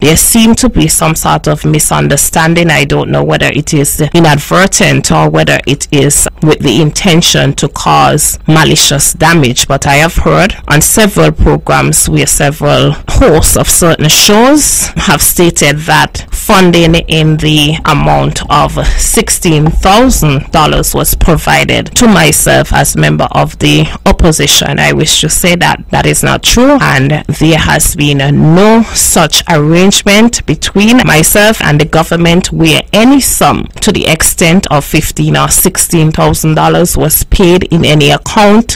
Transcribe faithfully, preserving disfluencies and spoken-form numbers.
there seemed to be some sort of misunderstanding. I don't know whether it is inadvertent or whether it is with the intention to cause malicious damage, but I have heard on several programs where several hosts of certain shows have stated that funding in the amount of sixteen thousand dollars was provided to myself as member of the opposition. I wish to say that that is not true, and there has been no such arrangement between myself and the government where any sum to the extent of fifteen or sixteen thousand dollars was paid in any account